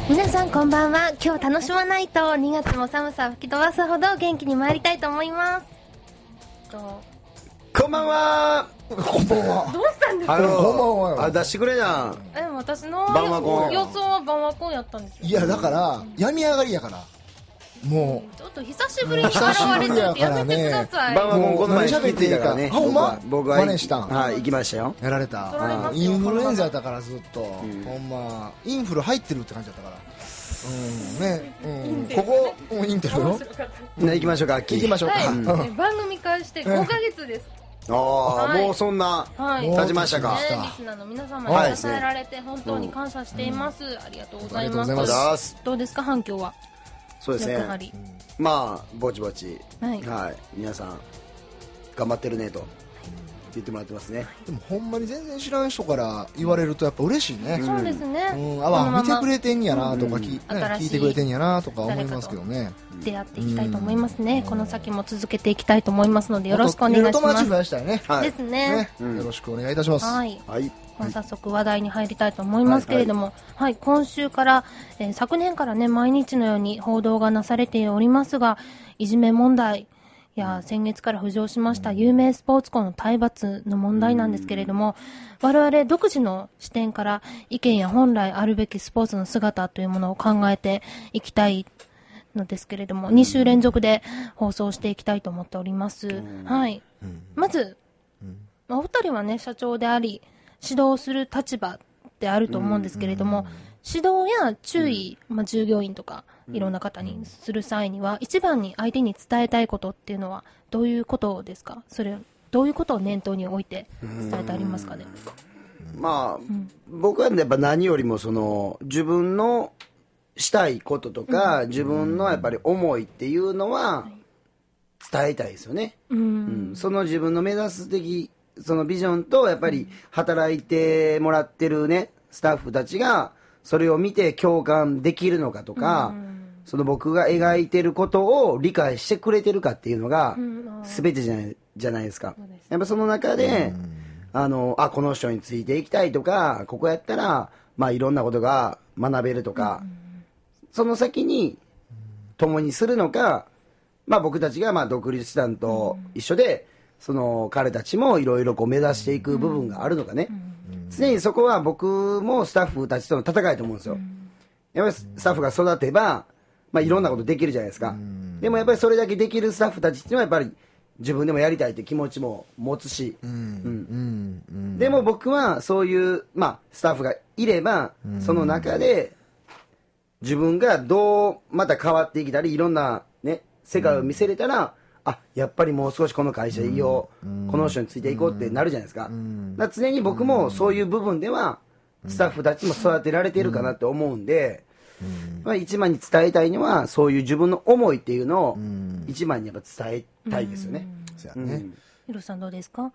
皆さんこんばんは。今日楽しまないと2月も寒さを吹き飛ばすほど元気に参りたいと思います。 こんばんは。 こんばんは。 どうしたんですか？ こんばんは。 出してくれな。 私の晩和コン予想は晩和コンやったんですよ。 いやだから病み上がりやからもちょっと久しぶりに現れてるってやめてください。 晩和コンこの前引き継いだからね。 あほんま僕は真似したんはい行きましたよ。 うやられた。 取られますよインフルエンザやったからずっと、ほんまインフル入ってるって感じだったからね、ここもうインテルよ。 行きましょうか。 行きましょうか。 はい番組開始して5ヶ月です。 ああ、 はいもうそんなはい経ちましたか。 ね、リスナーの皆様に支えられて本当に感謝しています。ありがとうございます。 ありがとうございますどうですか反響は？ そうですねやはり。 まあぼちぼちはい皆さん頑張ってるねと言ってもらってますね。 でもほんまに全然知らん人から言われるとやっぱ嬉しいね。 そうですね。 見てくれてんやなとか聞いてくれてんやなとか思いますけどね。 出会っていきたいと思いますね。この先も続けていきたいと思いますのでよろしくお願いします。 友達増やしたいね。 はいですね。 よろしくお願いいたします。 はい。 はい早速話題に入りたいと思いますけれども、はい、今週から、昨年からね、毎日のように報道がなされておりますが、いじめ問題や先月から浮上しました有名スポーツ校の体罰の問題なんですけれども、我々独自の視点から意見や本来あるべきスポーツの姿というものを考えていきたいのですけれども、2週連続で放送していきたいと思っております。はい。まず、お二人はね、社長であり、指導する立場であると思うんですけれども、指導や注意、従業員とかいろんな方にする際には、一番に相手に伝えたいことっていうのはどういうことですか？それどういうことを念頭に置いて伝えてありますかね？ まあ、僕はやっぱ何よりもその自分のしたいこととか、自分のやっぱり思いっていうのは伝えたいですよね。その自分の目指すそのビジョンとやっぱり働いてもらってるねスタッフたちがそれを見て共感できるのかとか、その僕が描いてることを理解してくれてるかっていうのが全てじゃないですか。やっぱその中で、この人についていきたいとか、ここやったらいろんなことが学べるとか、その先に共にするのか、僕たちが独立したんと一緒で、その彼たちもいろいろ目指していく部分があるのかね。常にそこは僕もスタッフたちとの戦いと思うんですよ。やっぱりスタッフが育てば、いろんなことできるじゃないですか。でもやっぱりそれだけできるスタッフたちっていうのはやっぱり自分でもやりたいって気持ちも持つし、でも僕はそういう、スタッフがいれば、その中で自分がどうまた変わっていけたり、いろんなね、世界を見せれたら、やっぱりもう少しこの会社いいよ、この人についていこうってなるじゃないですか。だから常に僕もそういう部分ではスタッフたちも育てられているかなって思うんで、一番に伝えたいのはそういう自分の思いっていうのを一番にやっぱ伝えたいですよね。 ヒロさんどうですか？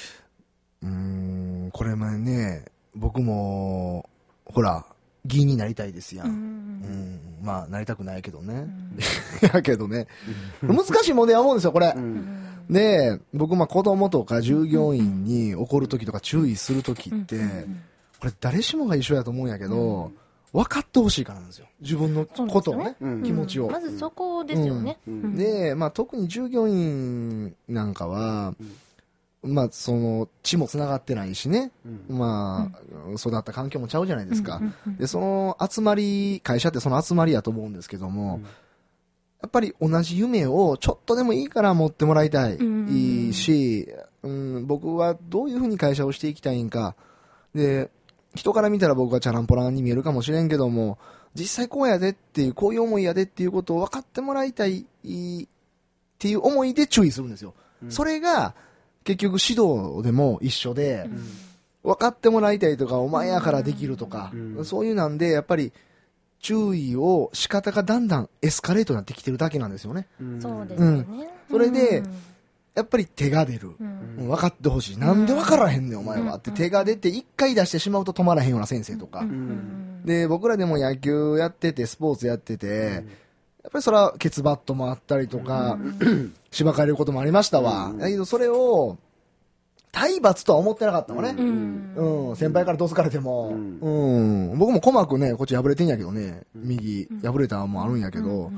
これ前ね、僕もほら議員になりたいですやん。なりたくないけどね。やけどね、難しい問題は思うんですよこれ。で、僕子供とか従業員に怒る時とか注意する時ってこれ誰しもが一緒やと思うんやけど、分かってほしいからなんですよ、自分のことをね、気持ちを。 まずそこですよね。 で、特に従業員なんかはその血もつながってないしね、育った環境もちゃうじゃないですか。で、その集まり、会社ってその集まりやと思うんですけども、やっぱり同じ夢をちょっとでもいいから持ってもらいたいし、僕はどういうふうに会社をしていきたいんかで、人から見たら僕はチャランポランに見えるかもしれんけども、実際こうやでっていう、こういう思いやでっていうことを分かってもらいたいっていう思いで注意するんですよ。それが結局指導でも一緒で、分かってもらいたいとか、お前やからできるとか、そういうなんでやっぱり注意を仕方がだんだんエスカレートになってきてるだけなんですよね。 そうですよね。 それでやっぱり手が出る、分かってほしい、なんで分からへんねんお前はって手が出て一回出してしまうと止まらへんような先生とか、で僕らでも野球やっててスポーツやってて、やっぱりそれはケツバットもあったりとか、しばかれることもありましたわ。だけどそれを体罰とは思ってなかったのね。先輩からどつかれても、僕も鼓膜ね、こっち破れてんやけどね、右破れたのもあるんやけど、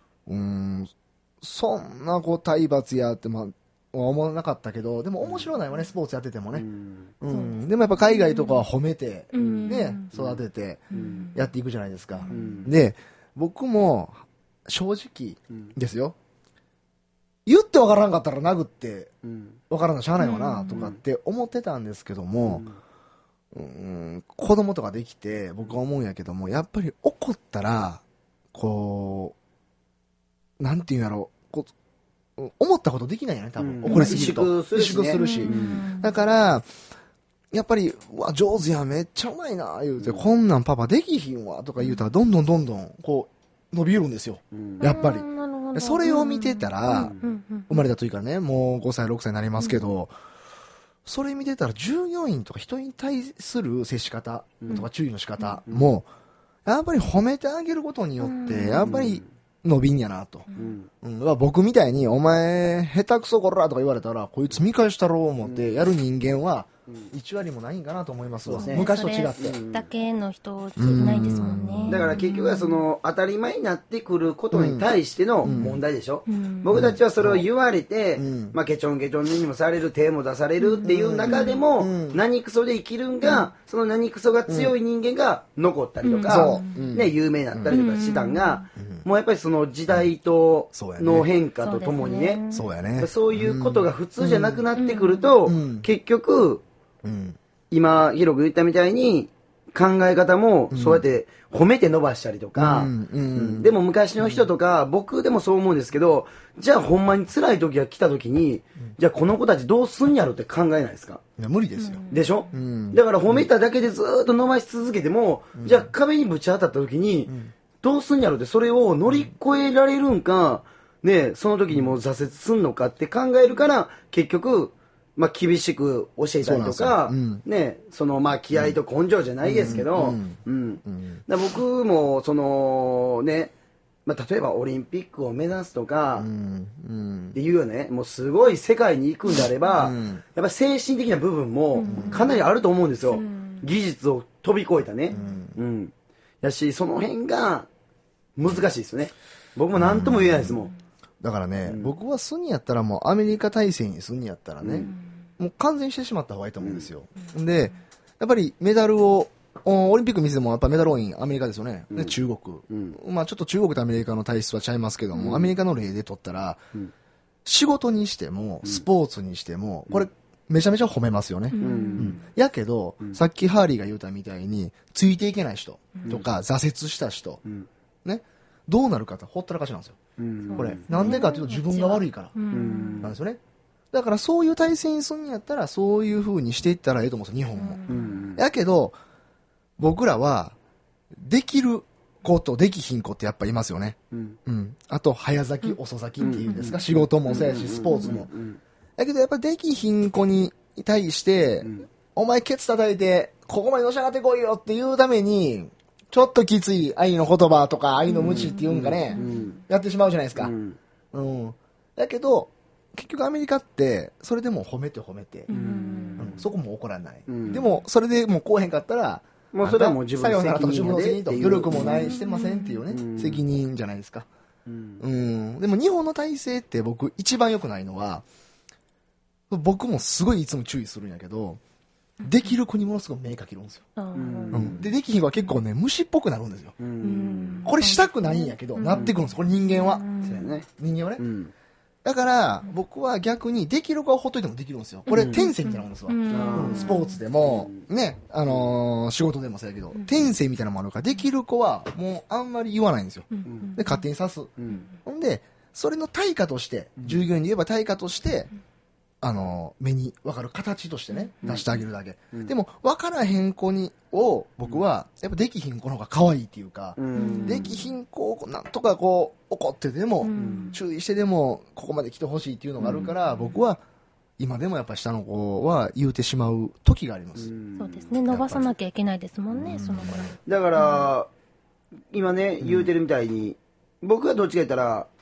そんなこう体罰やって思わなかったけど、でも面白いわね、スポーツやっててもね。でもやっぱ海外とかは褒めて、ね、育ててやっていくじゃないですか。で、僕も正直ですよ。言ってわからんかったら殴ってわからんのしゃあないわなとかって思ってたんですけども、子供とかできて僕は思うんやけども、やっぱり怒ったらこうなんていうんやろう、こう思ったことできないよね、多分怒りすぎると萎縮するし、 だからやっぱりうわ上手やめっちゃうまいな言うて、こんなんパパできひんわとか言うたらどんどんこう伸びるんですよ、やっぱり。それを見てたら、生まれた時からね、もう5歳、6歳になりますけど、それ見てたら従業員とか人に対する接し方とか注意の仕方も、やっぱり褒めてあげることによって、やっぱり伸びんやなと。僕みたいに、お前、下手くそこらとか言われたら、こいつ見返したろう思ってやる人間は、1割もないんかなと思いますわ。昔と違って。 だけの人いないですもんね。 だから結局はその当たり前になってくることに対しての問題でしょ。僕たちはそれを言われて、ケチョンケチョンにもされる、手も出されるっていう中でも、何クソで生きるんが、その何クソが強い人間が残ったりとか、ね、有名になったりとかしたんが、もうやっぱりその時代との変化とともにね、そういうことが普通じゃなくなってくると、結局、今ヒロ君言ったみたいに考え方もそうやって褒めて伸ばしたりとか、でも昔の人とか僕でもそう思うんですけど、じゃあほんまに辛い時が来た時に、じゃあこの子たちどうすんやろって考えないですか？ いや無理ですよ。 でしょ？だから褒めただけでずっと伸ばし続けても、じゃあ壁にぶち当たった時にどうすんやろって、それを乗り越えられるんかね、その時にもう挫折すんのかって考えるから、結局厳しく教えたりとか、ね、その気合と根性じゃないですけど、だ僕もそのね、例えばオリンピックを目指すとかっていうよね、もうすごい世界に行くんであれば、やっぱ精神的な部分もかなりあると思うんですよ。技術を飛び越えたね。やし、その辺が難しいですよね。僕も何とも言えないですもん。 だからね、僕はすんやったらもうアメリカ体制にすんやったらね、もう完全にしてしまった方がいいと思うんですよ。で、やっぱりメダルを、オリンピック見ててもやっぱメダル多いアメリカですよね。で、中国。ちょっと中国とアメリカの体質はちゃいますけども、アメリカの例で取ったら、仕事にしても、スポーツにしても、これ、めちゃめちゃ褒めますよね。やけど、さっきハーリーが言うたみたいに、ついていけない人とか、挫折した人、ね、どうなるかってほったらかしなんですよ。これ、なんでかっていうと自分が悪いから、なんですよね。だからそういう体制にするんやったら、そういう風にしていったらいいと思うんですよ、日本も。やけど、僕らは、できる子とできひん子ってやっぱいますよね。あと、早咲き、遅咲きっていうんですか、仕事もそうやし、スポーツも。だけどやっぱできひん子に対して、お前ケツ叩いて、ここまでのし上がってこいよっていうために、ちょっときつい愛の言葉とか愛の無知っていうんかね、やってしまうじゃないですか。だけど、結局アメリカってそれでも褒めて、そこも怒らない、でもそれでもうこうへんかったらもうそれはもう自分の責任と努力もないしてませんっていうね、責任じゃないですか。でも日本の体制って僕一番良くないのは、僕もすごいいつも注意するんやけど、できる子にものすごく目かけるんですよ。できひん子は結構ね虫っぽくなるんですよ。これしたくないんやけど、なってくるんです、これ人間は。人間はね。だから僕は逆にできる子はほっといてもできるんですよ。これ天性みたいなもんですわ。スポーツでもね、仕事でもそうやけど、天性みたいなものができる子はもうあんまり言わないんですよ。で勝手に刺す。ほんでそれの対価として、従業員で言えば対価として、目に分かる形としてね、出してあげるだけ。でも分からへん子を僕はやっぱできひん子の方が可愛いっていうか、できひん子をなんとかこう怒ってでも、注意してでもここまで来てほしいっていうのがあるから、僕は今でもやっぱ下の子は言うてしまう時があります。 そうですね、伸ばさなきゃいけないですもんね、そのぐらい。 だから、今ね言うてるみたいに、僕はどっちか言ったら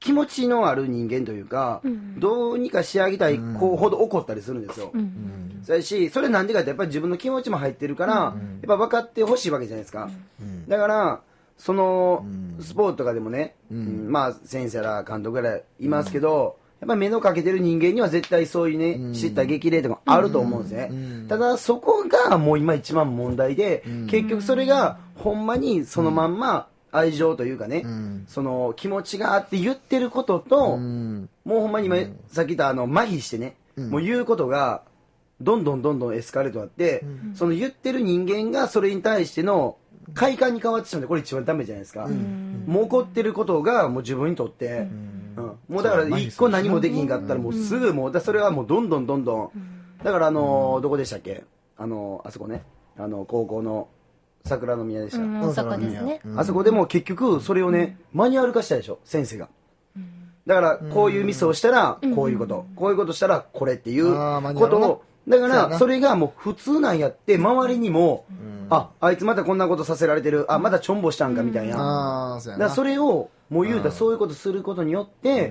気持ちのある人間というか、どうにか仕上げたい子ほど怒ったりするんですよ。それし、それなんでかってやっぱり自分の気持ちも入ってるから、やっぱ分かってほしいわけじゃないですか。だから、その、スポーツとかでもね、まあ先生ら監督らいますけど、やっぱり目のかけてる人間には絶対そういうね、知った激励とかあると思うんですね。ただそこがもう今一番問題で、結局それがほんまにそのまんま愛情というかね、その気持ちがあって言ってることと、もうほんまに今さっき言った麻痺してね、もう言うことがどんどんエスカレートになって、その言ってる人間がそれに対しての快感に変わってしまうんで、これ一番ダメじゃないですか。もう起こってることがもう自分にとって、もうだから一個何もできんかったらもうすぐもうそれはもうどんどんだからどこでしたっけ、あそこね、高校の桜の宮でした、 大阪ですね。 あそこでも結局それをねマニュアル化したでしょ先生が。だからこういうミスをしたらこういうこと、こういうことしたらこれっていうことを、だからそれがもう普通なんやって周りにも、あいつまたこんなことさせられてる、またちょんぼしたんかみたいな。だからそれをもう言うたらそういうことすることによって、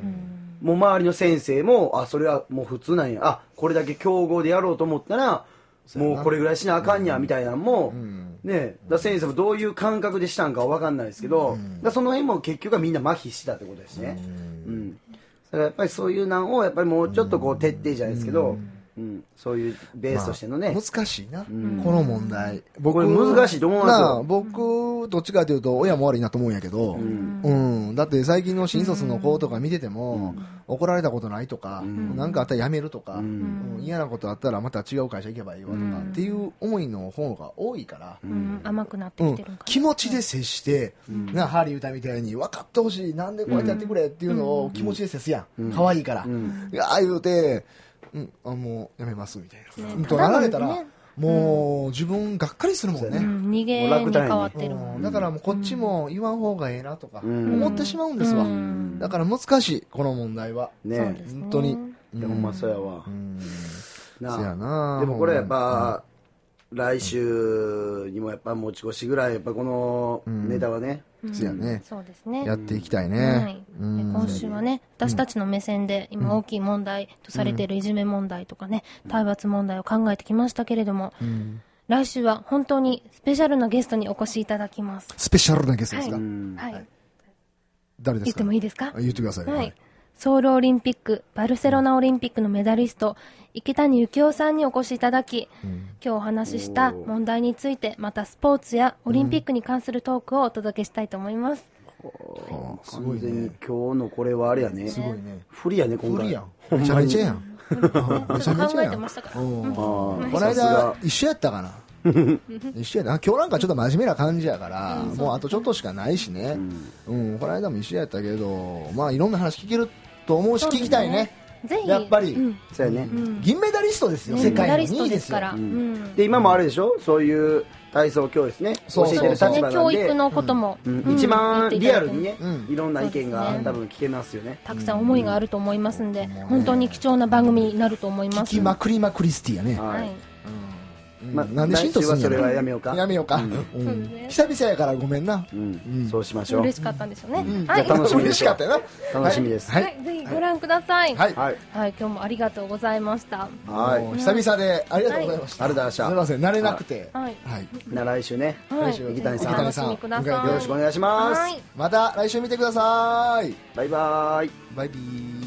もう周りの先生もそれはもう普通なんや、これだけ強豪でやろうと思ったらもうこれぐらいしなあかんやみたいなのも、ね、だ先生もどういう感覚でしたんかは分かんないですけど、だその辺も結局はみんな麻痺したってことですね。だからやっぱりそういうのをやっぱりもうちょっとこう徹底じゃないですけど、そういうベースとしてのね、 難しいな、この問題。 これ難しいと思いますよ。 僕どっちかというと親も悪いなと思うんやけど、だって最近の新卒の子とか見てても、怒られたことないとか、何かあったらやめるとか、嫌なことあったらまた違う会社行けばいいわとかっていう思いの方が多いから、 甘くなってきてるんかな。 気持ちで接して、ハリー歌みたいに分かってほしい、なんでこうやってやってくれっていうのを気持ちで接すやん、可愛いから、ああ言うてもうやめますみたいな、となられたらもう自分がっかりするもんね。 逃げに変わってるもん。 だからもうこっちも言わん方がええなとか思ってしまうんですわ。だから難しいこの問題はね、本当に。 ほんまそうやわ。 そうやな。 でもこれやっぱ来週にもやっぱ持ち越しぐらいやっぱこのネタはね、 そうやね、 そうですね、 やっていきたいね。 今週はね、私たちの目線で今大きい問題とされているいじめ問題とかね、体罰問題を考えてきましたけれども、来週は本当にスペシャルなゲストにお越しいただきます。 スペシャルなゲストですか？ はい。 誰ですか？ 言ってもいいですか？ 言ってください。 はい。ソウルオリンピック、バルセロナオリンピックのメダリスト、池谷幸雄さんにお越しいただき、今日お話しした問題について、またスポーツやオリンピックに関するトークをお届けしたいと思います。 完全に今日のこれはあれやね。 すごいね。 不利やね、今回。 不利やん。めちゃめちゃやん。 めちゃめちゃやん。考えてましたから。 この間、一緒やったかな。一緒やな。今日なんかちょっと真面目な感じやから、もうあとちょっとしかないしね。この間も一緒やったけど、まあいろんな話聞けると思うし、聞きたいね。 ぜひ。 やっぱり、 そうやね。 銀メダリストですよ、世界の2位ですから。 で、今もあれでしょ、そういう体操教室ね、教えてる立場なんで、 教育のことも一番リアルにね、いろんな意見が多分聞けますよね。 たくさん思いがあると思いますんで、本当に貴重な番組になると思います。 聞きまくりまくりスティやね。 はい。 なんで浸透するんやろ。 それはやめようか。 やめようか。久々やからごめんな。 そうしましょう。 嬉しかったんですよね。 じゃあ楽しみです。 嬉しかったよな。楽しみです。 はい、ぜひご覧ください。 はい。 はい、今日もありがとうございました。 はい。 久々でありがとうございました。 ありがとうございました。 すみません、慣れなくて。 はい。 来週ね。 来週池谷さん。 お楽しみください。 よろしくお願いします。 また来週見てください。 バイバイ。 バイビー。